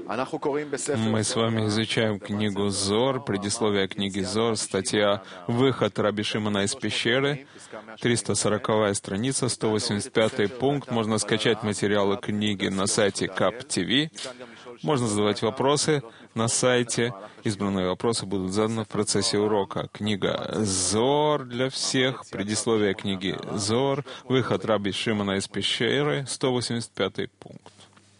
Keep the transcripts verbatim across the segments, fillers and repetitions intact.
Мы с вами изучаем книгу Зор, предисловие книги Зор, статья «Выход Раби Шимона из пещеры», триста сороковая страница, сто восемьдесят пятый пункт. Можно скачать материалы книги на сайте кап ти ви. Можно задавать вопросы на сайте. Избранные вопросы будут заданы в процессе урока. Книга Зор для всех, предисловие книги Зор, «Выход Раби Шимона из пещеры», сто восемьдесят пятый пункт.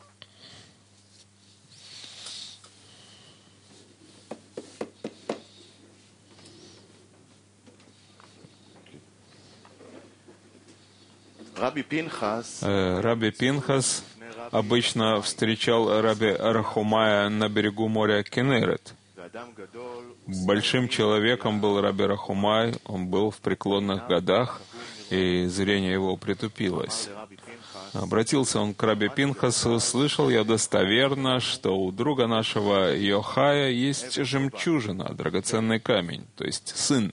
Раби Пинхас обычно встречал Раби Рахумая на берегу моря Кенерет. Большим человеком был Раби Рахумай, он был в преклонных годах, и зрение его притупилось. Обратился он к Раби Пинхасу: «Слышал я достоверно, что у друга нашего Йохая есть жемчужина, драгоценный камень, то есть сын.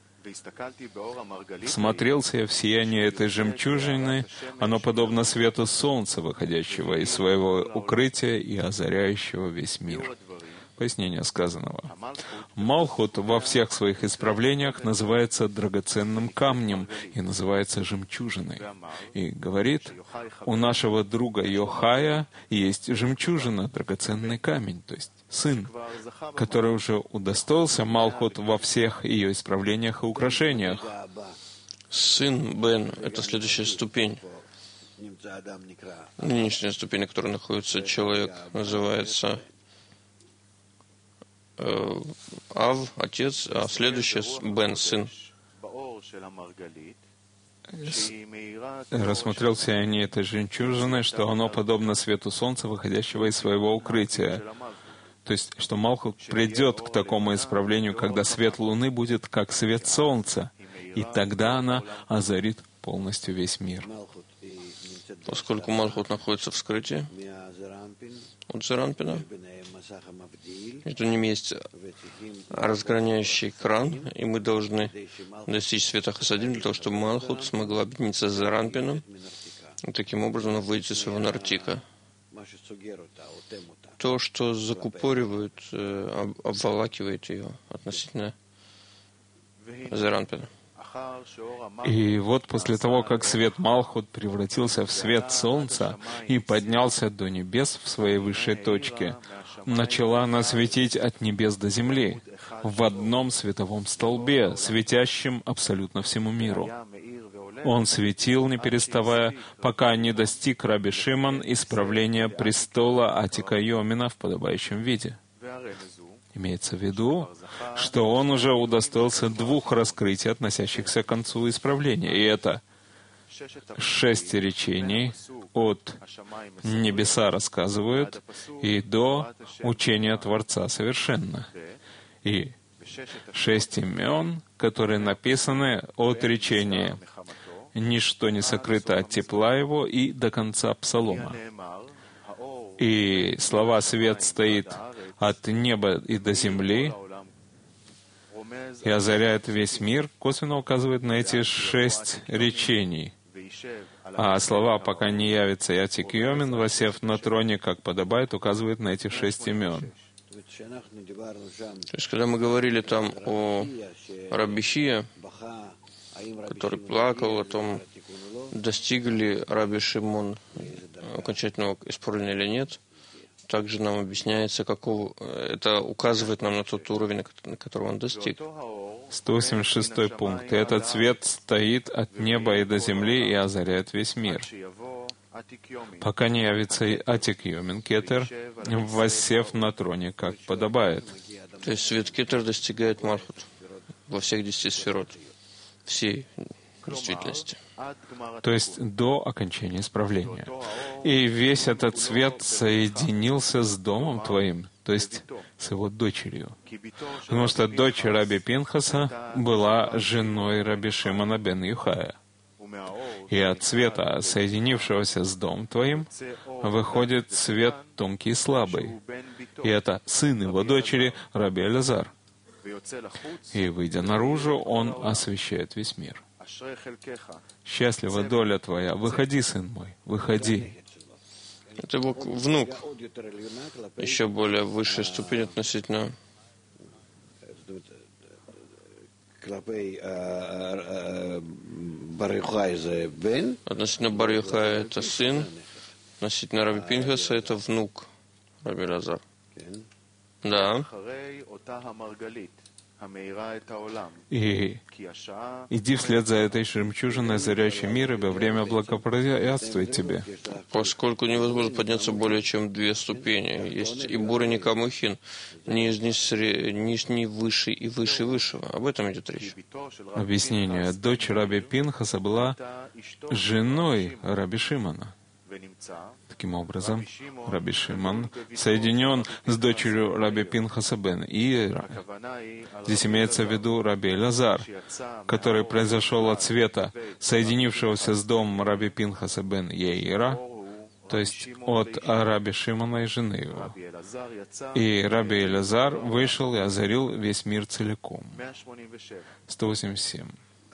Смотрелся я в сияние этой жемчужины, оно подобно свету солнца, выходящего из своего укрытия и озаряющего весь мир». Пояснение сказанного. Малхут во всех своих исправлениях называется драгоценным камнем и называется жемчужиной. И говорит, у нашего друга Йохая есть жемчужина, драгоценный камень, то есть сын, который уже удостоился Малхут во всех ее исправлениях и украшениях. Сын Бен — это следующая ступень. Нынешняя ступень, на которой находится человек, называется э, Ав, отец, а следующая Бен, сын. Рассмотрел сияние этой жемчужины, что оно подобно свету солнца, выходящего из своего укрытия. То есть, что Малхут придет к такому исправлению, когда свет Луны будет как свет Солнца, и тогда она озарит полностью весь мир. Поскольку Малхут находится в скрытии от Зеранпина, между ними есть разграняющий кран, и мы должны достичь света Хасадим для того, чтобы Малхут смогла объединиться с Зеранпином, и таким образом выйти из своего нартика. То, что закупоривает, обволакивает ее относительно Зеранпина. И вот после того, как свет Малхут превратился в свет Солнца и поднялся до небес в своей высшей точке, начала она светить от небес до земли в одном световом столбе, светящем абсолютно всему миру. Он светил, не переставая, пока не достиг Раби Шимон исправления престола Атика Йомина в подобающем виде. Имеется в виду, что он уже удостоился двух раскрытий, относящихся к концу исправления. И это шесть речений от «Небеса рассказывают» и до «Учения Творца совершенно». И шесть имен, которые написаны от речения «Ничто не сокрыто от тепла его» и до конца Псалома. И слова «Свет стоит от неба и до земли» и озаряет весь мир, косвенно указывает на эти шесть речений. А слова «пока не явится Атик Йомин, восев на троне, как подобает», указывает на эти шесть имен. То есть, когда мы говорили там о Рабби Хия, который плакал о том, достигли Раби Шимон окончательного исправления или нет, также нам объясняется, какого это указывает нам на тот уровень, на которого он достиг. сто восемьдесят шестой пункт. «И этот свет стоит от неба и до земли и озаряет весь мир, пока не явится Атик Йомин Кетер, воссев на троне, как подобает». То есть свет Кетер достигает Малхут во всех десяти сферот, всей действительности. То есть до окончания исправления. «И весь этот свет соединился с домом твоим», то есть с его дочерью. Потому что дочь Раби Пинхаса была женой Раби Шимона бен Юхая. И от света, соединившегося с домом твоим, выходит свет тонкий и слабый. И это сын его дочери Раби Элазар. И, выйдя наружу, он освещает весь мир. «Счастлива доля твоя! Выходи, сын мой, выходи!» Это его внук, еще более высшая ступень относительно относительно Бар Йохая это сын, относительно Раби Пинхаса это внук Раби Элазар. Да. И иди вслед за этой жемчужиной, озаряющей мир, ибо время благоприятствует тебе. Поскольку невозможно подняться более чем две ступени, есть и Бур, и Никамухин, нижний, сре... нижний, высший и выше высшего. Об этом идет речь. Объяснение. Дочь Раби Пинхаса была женой Раби Шимона. Таким образом, Раби Шимон соединен с дочерью Раби Пинхаса бен Яира. Здесь имеется в виду Раби Элазар, который произошел от света, соединившегося с домом Раби Пинхаса бен Яира, то есть от Раби Шимона и жены его. И Раби Элазар вышел и озарил весь мир целиком. сто восемьдесят семь.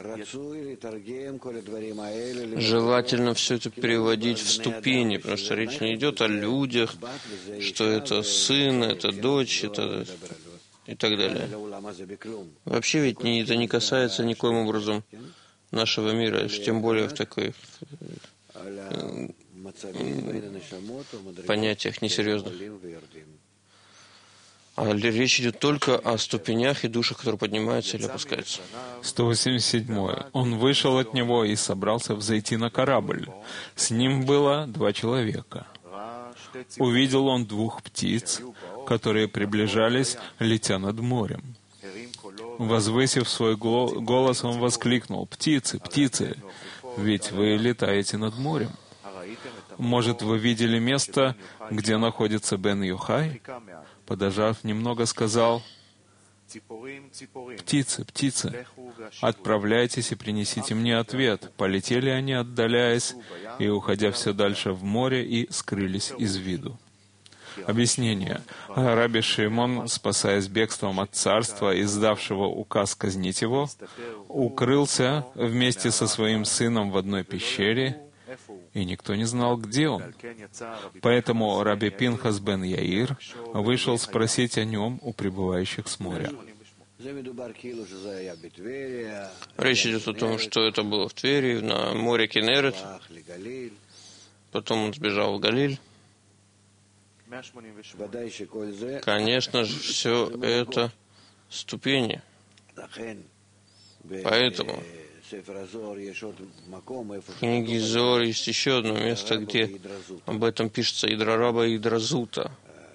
Желательно все это переводить в ступени, потому что речь не идет о людях, что это сын, это дочь, это и так далее. Вообще ведь не, это не касается никоим образом нашего мира, тем более в таких э, понятиях несерьезных. А речь идет только о ступенях и душах, которые поднимаются или опускаются. сто восемьдесят седьмой. Он вышел от него и собрался взойти на корабль. С ним было два человека. Увидел он двух птиц, которые приближались, летя над морем. Возвысив свой голос, он воскликнул: «Птицы, птицы, ведь вы летаете над морем. Может, вы видели место, где находится бен Йохай?» Подождав немного, сказал: «Птицы, птицы, отправляйтесь и принесите мне ответ». Полетели они, отдаляясь, и, уходя все дальше в море, и скрылись из виду. Объяснение. Раби Шимон, спасаясь бегством от царства, издавшего указ казнить его, укрылся вместе со своим сыном в одной пещере, и никто не знал, где он. Поэтому Раби Пинхас бен Яир вышел спросить о нем у прибывающих с моря. Речь идет о том, что это было в Твери, на море Кинерет. Потом он сбежал в Галиль. Конечно же, все это ступени. Поэтому в книге Зор есть еще одно место, где об этом пишется: Идрараба и Идразута,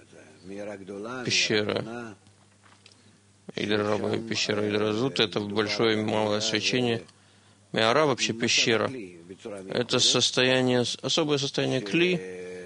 пещера. Идрараба и пещера Идразута — это большое и малое свечение. Меара, вообще пещера, это состояние, особое состояние кли,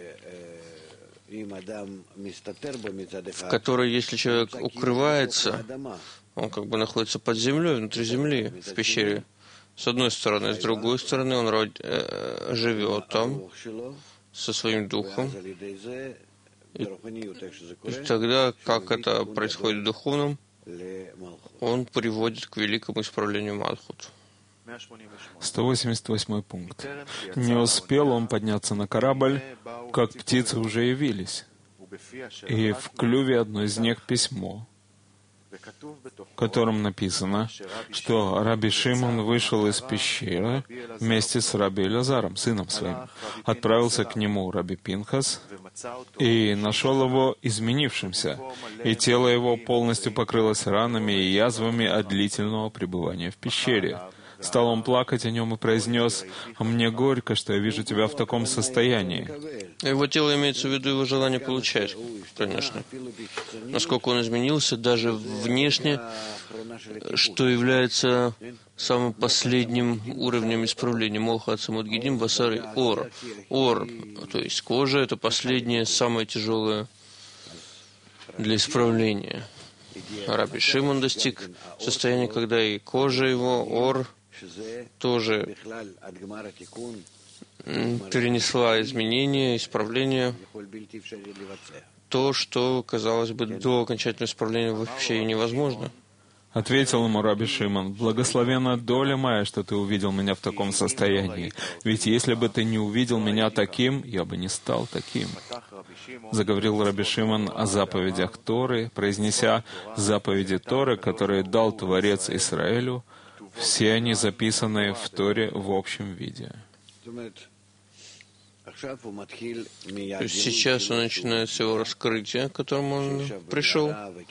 в которой, если человек укрывается, он как бы находится под землей, внутри земли, в пещере. С одной стороны, с другой стороны, он род, э, живет там со своим духом. И, и тогда, как это происходит в духовном, он приводит к великому исправлению Малхут. сто восемьдесят восьмой пункт. Не успел он подняться на корабль, как птицы уже явились, и в клюве одной из них письмо, в котором написано, что Раби Шимон вышел из пещеры вместе с Раби Элазаром, сыном своим, отправился к нему Раби Пинхас и нашел его изменившимся, и тело его полностью покрылось ранами и язвами от длительного пребывания в пещере. Стал он плакать о нем и произнес: «Мне горько, что я вижу тебя в таком состоянии». Его тело имеется в виду его желание получать, конечно. Насколько он изменился, даже внешне, что является самым последним уровнем исправления. Моха Ацамудгидим Басары Ор. Ор, то есть кожа, это последнее, самое тяжелое для исправления. Раби Шимон достиг состояния, когда и кожа его, Ор, тоже перенесла изменения, исправления, то, что, казалось бы, до окончательного исправления вообще невозможно. Ответил ему Раби Шимон: «Благословенна доля моя, что ты увидел меня в таком состоянии. Ведь если бы ты не увидел меня таким, я бы не стал таким». Заговорил Раби Шимон о заповедях Торы, произнеся заповеди Торы, которые дал Творец Израилю, все они записаны в Торе в общем виде. То есть сейчас он начинает с его раскрытия, к которому он пришел.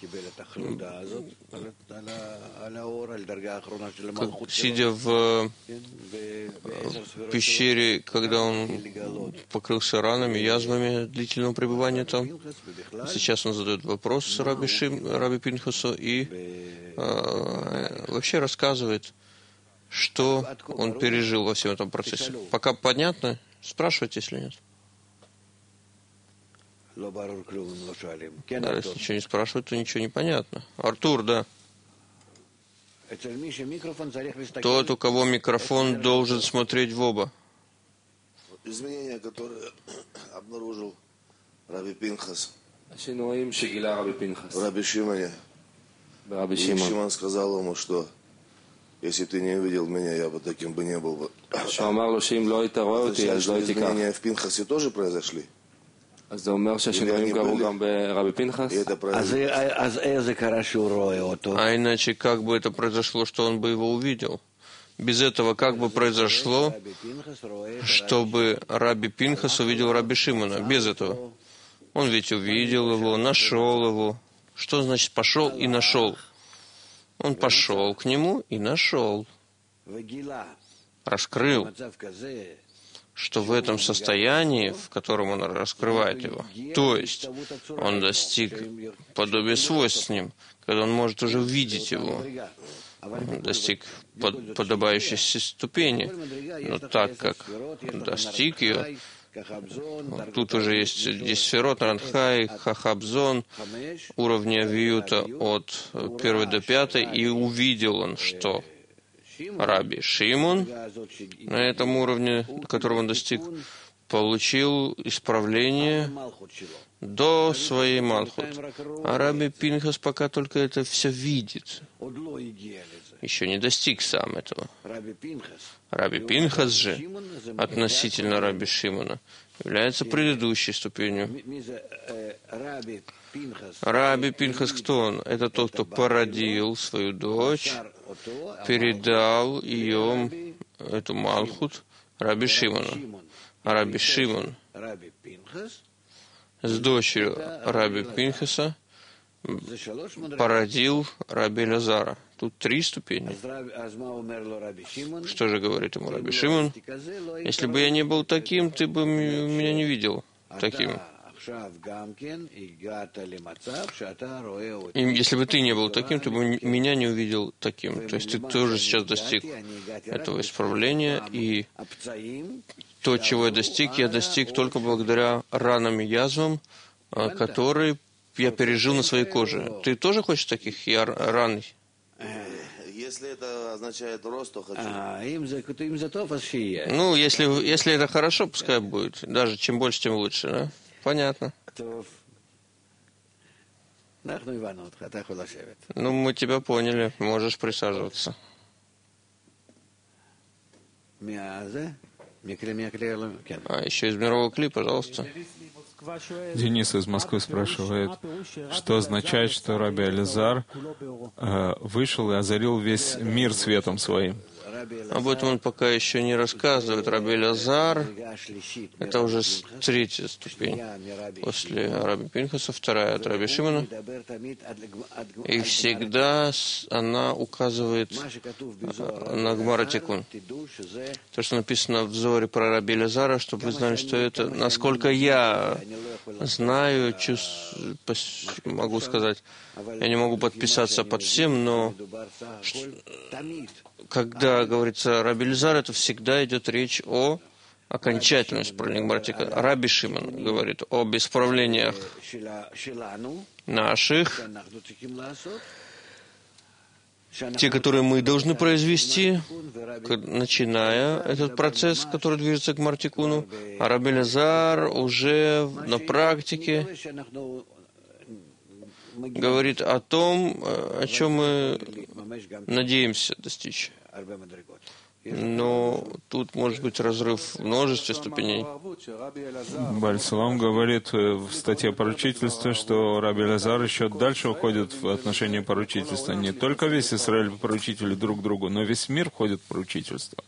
Как, сидя в, в пещере, когда он покрылся ранами, язвами длительного пребывания там. Сейчас он задает вопрос Раби, Шим, Раби Пинхасу и э, вообще рассказывает, что он пережил во всем этом процессе. Пока понятно? Спрашивайте, если нет. Да, если ничего не спрашивают, то ничего не понятно. Артур, да. Тот, у кого микрофон, должен смотреть в оба. Изменения, которые обнаружил Раби Пинхас в Раби Шимоне. Раби Шимон сказал ему, что если ты не увидел меня, я бы таким бы не был бы. Означает, что изменения в Пинхасе тоже произошли? אז זה אומר שהשינויים קרו גם ברבי פנחס? אז איזה קרה שהוא רואה אותו? А иначе как бы это произошло, что он бы его увидел? Без этого как бы произошло, чтобы Раби Пинхас увидел Раби Шимона? Без этого. Он ведь увидел его, нашел его. Что значит пошел и нашел? Он пошел к нему и нашел, раскрыл, что в этом состоянии, в котором он раскрывает его, то есть он достиг подобия свойств с ним, когда он может уже увидеть его, он достиг под, подобающей ступени, но так как он достиг ее, вот тут уже есть десферот, Ранхай, Хахабзон, уровня Виюта от первой до пятой, и увидел он, что Раби Шимон на этом уровне, которого он достиг, получил исправление до своей Малхут. А Раби Пинхас пока только это все видит. Еще не достиг сам этого. Раби Пинхас же, относительно Раби Шимона, является предыдущей ступенью. Раби Пинхас кто он? Это тот, кто породил свою дочь, передал ее, эту Малхут, Раби Шимону. А Раби Шимон с дочерью Раби Пинхаса породил Раби Элазара. Тут три ступени. Что же говорит ему Раби Шимон? Если бы я не был таким, ты бы меня не видел таким. И если бы ты не был таким, ты бы меня не увидел таким. То есть ты тоже сейчас достиг этого исправления, и то, чего я достиг, я достиг только благодаря ранам и язвам, которые я пережил на своей коже. Ты тоже хочешь таких ран? Если это означает рост, то хочу. Ну, если, если это хорошо, пускай будет. Даже чем больше, тем лучше, да? Понятно. Ну, мы тебя поняли. Можешь присаживаться. А еще из мирового клипа, пожалуйста. Денис из Москвы спрашивает, что означает, что Раби Элазар э, вышел и озарил весь мир светом своим. Об этом он пока еще не рассказывает. Раби Элазар — это уже третья ступень. После Раби Пинхаса, вторая от Раби Шимона. И всегда она указывает на Гмара Тикун. То, что написано в Зоре про Раби Элазара, чтобы вы знали, что это, насколько я знаю, чувств, могу сказать, я не могу подписаться под всем, но когда говорится Раби Элазар, это всегда идет речь о окончательном исправлении Гмара. Раби Шимон говорит об исправлениях наших, те, которые мы должны произвести, начиная этот процесс, который движется к Гмар Тикуну, а Раби Элазар уже на практике говорит о том, о чем мы надеемся достичь. Но тут может быть разрыв в множестве ступеней. Бааль Салам говорит в статье поручительства, что Раби Элазар еще дальше уходит в отношении поручительства. Не только весь Израиль поручители друг другу, но весь мир входит в поручительство.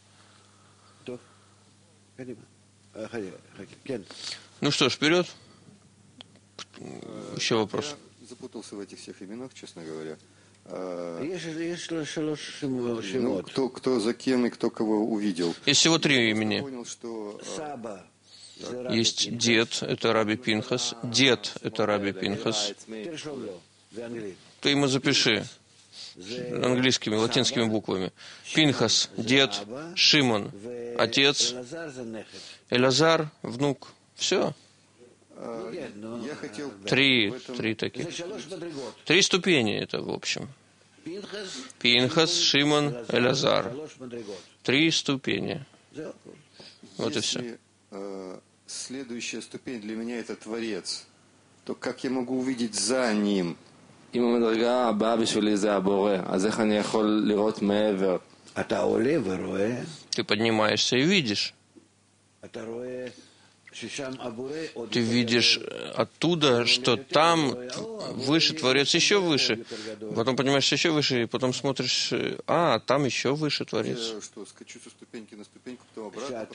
Ну что ж, вперед. Еще вопрос. Я запутался в этих всех именах, честно говоря. Ну, кто, кто за кем и кто кого увидел. Есть всего три имени. Понял, что... Есть дед, это Раби Пинхас. Дед, это Раби Пинхас. Ты ему запиши английскими, латинскими буквами. Пинхас, дед, Шимон, отец, Элазар, внук. Все. Я хотел Три, три таких. Три ступени это, в общем. Пинхас, Шимон, Элазар. Три ступени. Вот и все. Если э, следующая ступень для меня это Творец, то как я могу увидеть за ним? אם המדרגה הבאה בשבילי זה הבורא, אז איך אני יכול לראות מעבר? Ты поднимаешься и видишь. Ты видишь оттуда, что там выше Творец, еще выше. Потом поднимаешься еще выше, и потом смотришь, а, там еще выше Творец. Я что, скачу со ступеньки на ступеньку, потом обратно?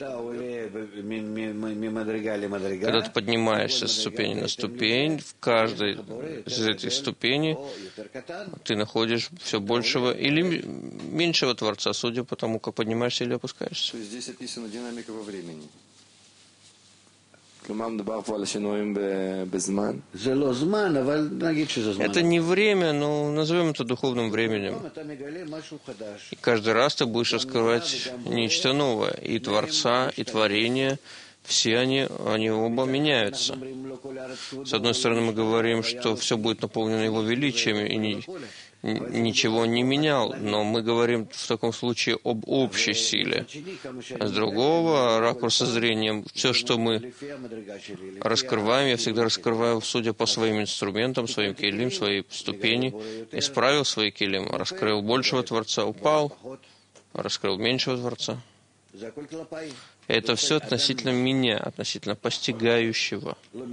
Когда ты поднимаешься с ступени на ступень, в каждой из этих ступеней ты находишь все большего или меньшего Творца, судя по тому, как поднимаешься или опускаешься. То есть здесь описана динамика во времени. Это не время, но назовем это духовным временем. И каждый раз ты будешь раскрывать нечто новое. И Творца, и Творение, все они, они оба меняются. С одной стороны, мы говорим, что все будет наполнено Его величием, и не, ничего не менял, но мы говорим в таком случае об общей силе. А с другого ракурса зрения, все, что мы раскрываем, я всегда раскрываю, судя по своим инструментам, своим келим, своей ступени, исправил свои келим, раскрыл большего Творца, упал, раскрыл меньшего Творца. Это все относительно меня, относительно постигающего.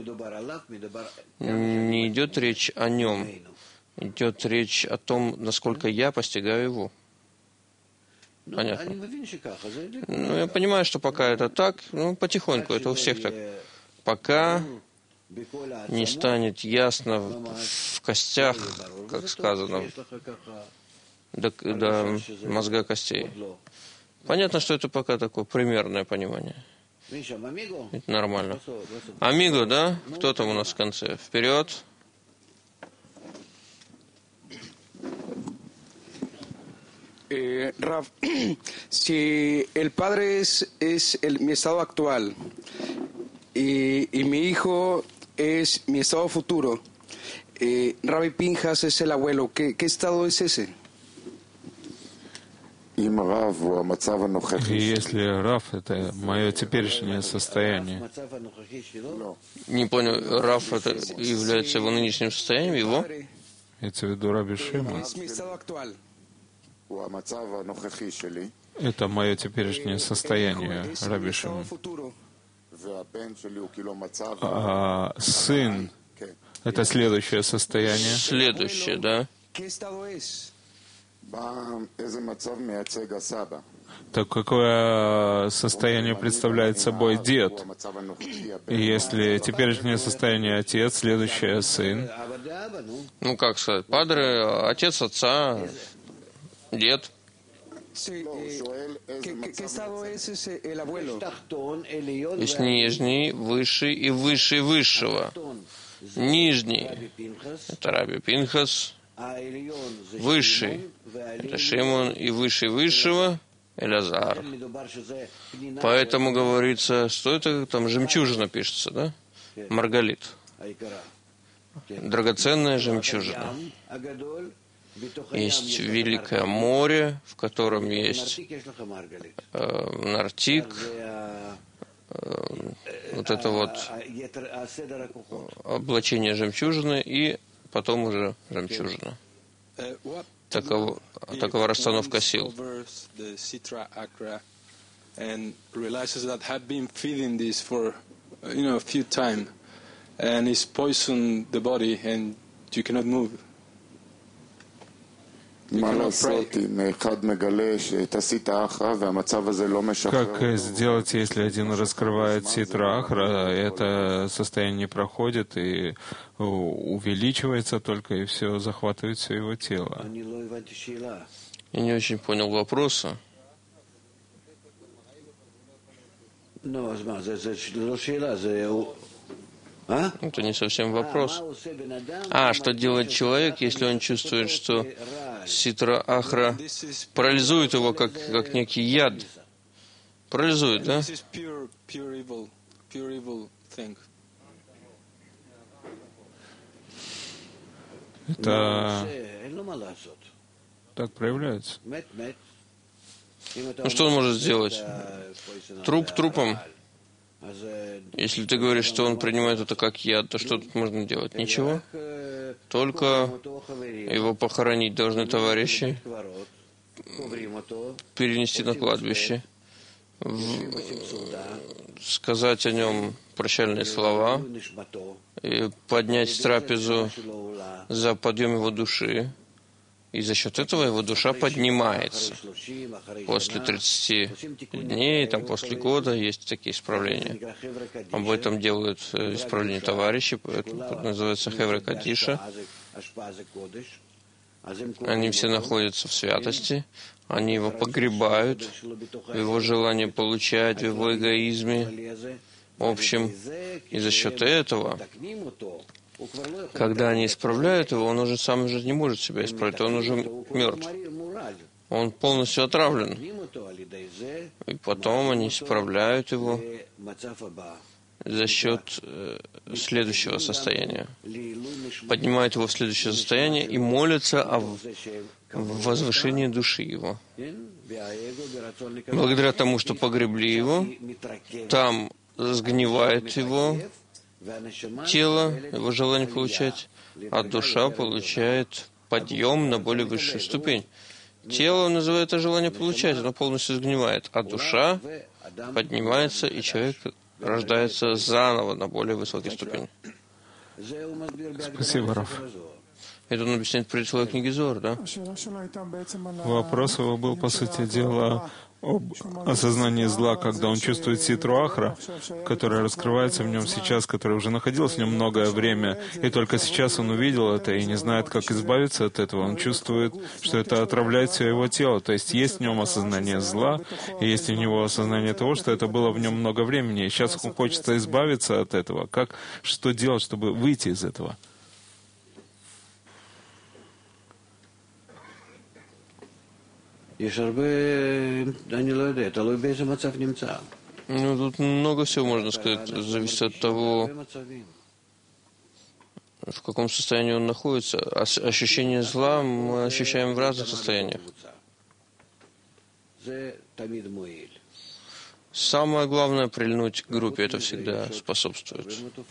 Не идет речь о нем. Идет речь о том, насколько я постигаю его. Понятно. Ну, я понимаю, что пока это так, ну, потихоньку, это у всех так. Пока не станет ясно в костях, как сказано, до, до мозга костей. Понятно, что это пока такое примерное понимание. Это нормально. Амиго, да? Кто там у нас в конце? Вперед. Eh, Raf, si el padre es, es el, mi estado actual y, y mi hijo es mi estado futuro, eh, Rabbi Pinchas es el abuelo, ¿qué, qué estado es ese? И если Рав — это мое теперешнее состояние. Не понял, Рав — это является его нынешним состоянием, его? Это в виду Раби Шимон. Это мое теперешнее состояние, Раби Шимон. А сын — это следующее состояние. Следующее, да. Так какое состояние представляет собой дед? И если теперешнее состояние отец, следующее сын? Ну, как сказать, падре, отец отца, дед. Есть нижний, высший и высший высшего. Нижний — это Раби Пинхас. Высший — это Шимон, и выше высшего — Элазар. Поэтому говорится, что это там жемчужина пишется, да? Маргалит. Драгоценная жемчужина. Есть великое море, в котором есть э, нартик, э, вот это вот облачение жемчужины, и потом уже жемчужина. Такова, такова расстановка сил. Как сделать, если один раскрывает ситра ахра, это состояние не проходит и увеличивается только, и все захватывает все его тело? Я не очень понял вопроса. Это не совсем вопрос. А, что делает человек, если он чувствует, что ситра ахра парализует его, как, как некий яд? Парализует, да? Это так проявляется. Ну, что он может сделать? Труп трупом. Если ты говоришь, что он принимает это как яд, то что тут можно делать? Ничего. Только его похоронить должны товарищи, перенести на кладбище, сказать о нем прощальные слова, и поднять трапезу за подъем его души. И за счет этого его душа поднимается. После тридцати дней, там, после года есть такие исправления. Об этом делают исправления товарищи, поэтому это называется Хевре Кадиша. Они все находятся в святости, они его погребают, в его желании получать, в его эгоизме. В общем, и за счет этого, когда они исправляют его, он уже сам уже не может себя исправить, он уже мертв. Он полностью отравлен. И потом они исправляют его за счет э, следующего состояния. Поднимают его в следующее состояние и молятся о возвышении души его. Благодаря тому, что погребли его, там сгнивает его тело, его желание получать, а душа получает подъем на более высшую ступень. Тело называет это желание получать, оно полностью сгнивает, а душа поднимается, и человек рождается заново на более высокой ступени. Спасибо, Раф. Это он объясняет при целой книге Зор, да? Вопрос его был, по сути дела, об осознании зла, когда он чувствует ситру ахра, которая раскрывается в нем сейчас, которая уже находилась в нем многое время, и только сейчас он увидел это и не знает, как избавиться от этого. Он чувствует, что это отравляет все его тело. То есть есть в нем осознание зла, и есть у него осознание того, что это было в нем много времени, и сейчас он хочет избавиться от этого. Как, что делать, чтобы выйти из этого? Ну, тут много всего можно сказать. Зависит от того, в каком состоянии он находится. Ощущение зла мы ощущаем в разных состояниях. Самое главное — прильнуть к группе. Это всегда способствует.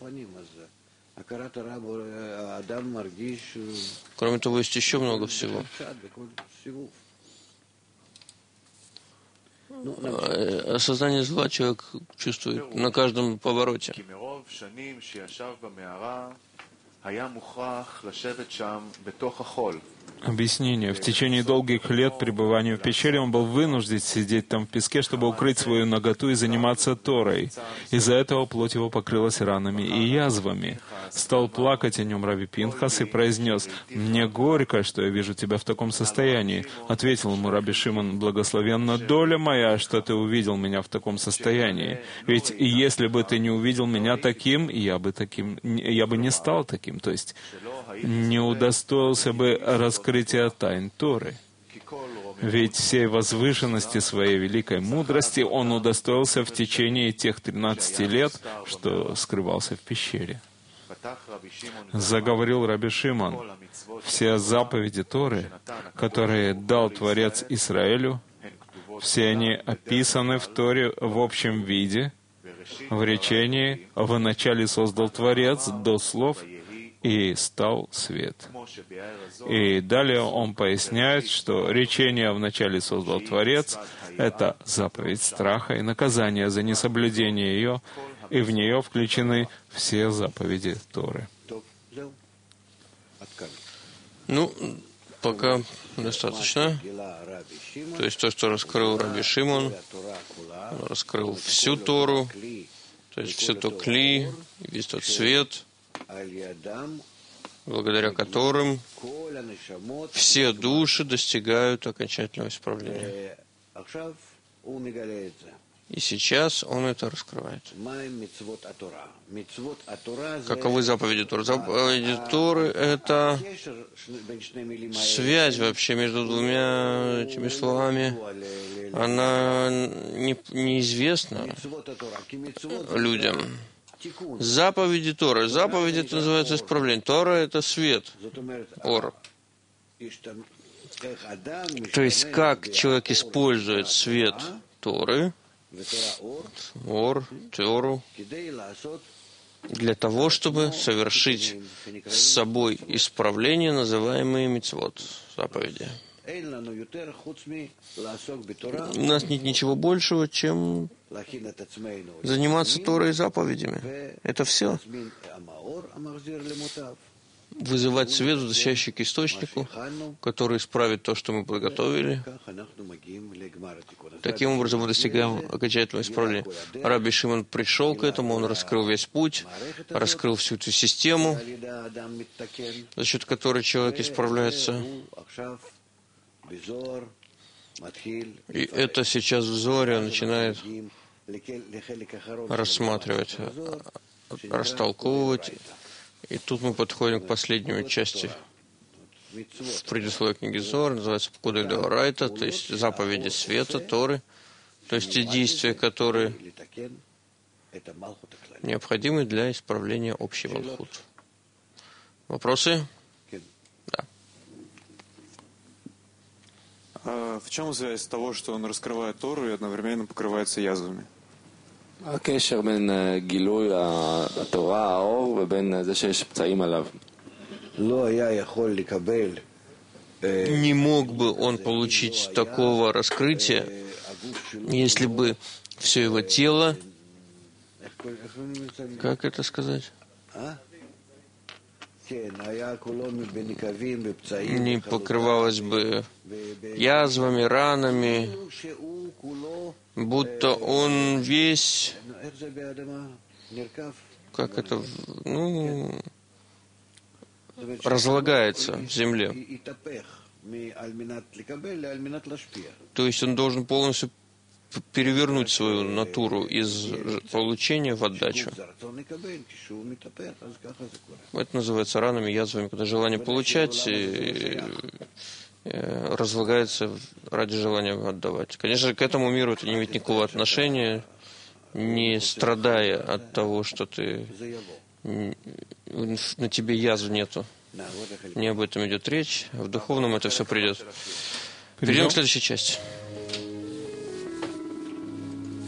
Кроме того, есть еще много всего. Осознание зла человек чувствует на каждом повороте. Объяснение. В течение долгих лет пребывания в пещере он был вынужден сидеть там в песке, чтобы укрыть свою наготу и заниматься Торой. Из-за этого плоть его покрылась ранами и язвами. Стал плакать о нем Раби Пинхас и произнес: «Мне горько, что я вижу тебя в таком состоянии». Ответил ему Раби Шимон: «Благословенна доля моя, что ты увидел меня в таком состоянии. Ведь если бы ты не увидел меня таким, я бы таким, я бы не стал таким». То есть не удостоился бы раскрытия тайн Торы. Ведь всей возвышенности своей великой мудрости он удостоился в течение тех тринадцати лет, что скрывался в пещере. Заговорил Раби Шимон: все заповеди Торы, которые дал Творец Израилю, все они описаны в Торе в общем виде, в речении «в начале создал Творец» до слов и стал свет. И далее он поясняет, что речение вначале создал Творец — это заповедь страха и наказания за несоблюдение ее, и в нее включены все заповеди Торы. Ну, пока достаточно. То есть то, что раскрыл Раби Шимон, он раскрыл всю Тору, то есть все то кли, весь тот свет, благодаря которым все души достигают окончательного исправления. И сейчас он это раскрывает. Каковы заповеди Торы? Заповеди Торы — это связь вообще между двумя этими словами. Она не, неизвестна людям. Заповеди Торы. Заповеди — это называется исправление. Тора — это свет, ор. То есть, как человек использует свет Торы, ор, Тору, для того, чтобы совершить с собой исправление, называемые мицвот, заповеди. У нас нет ничего большего, чем заниматься Торой и заповедями. Это все. Вызывать свет, возвращающий к источнику, который исправит то, что мы подготовили. Таким образом мы достигаем окончательного исправления. Раби Шимон пришел к этому, он раскрыл весь путь, раскрыл всю эту систему, за счет которой человек исправляется. И это сейчас в Зоре начинает рассматривать, растолковывать. И тут мы подходим к последней части в предисловии книги Зор, называется Пкудой Деорайта, то есть заповеди света, Торы, то есть те действия, которые необходимы для исправления общей Малхут. Вопросы? Да. А в чем связь того, что он раскрывает Тору и одновременно покрывается язвами? הקשר בין גילוי התורה, האור, ובין זה שיש פצעים עליו. לא היה יכול לקבל Не мог бы он получить такого раскрытия, если бы все его тело, как это сказать, не покрывалось бы язвами, ранами, будто он весь, как это, ну, разлагается в земле. То есть он должен полностью перевернуть свою натуру из получения в отдачу. Это называется ранами, язвами, когда желание получать и, и разлагается ради желания отдавать. Конечно, к этому миру это не имеет никакого отношения, не страдая от того, что ты на тебе язв нету. Не об этом идет речь, а в духовном это все придет. Перейдем к следующей части.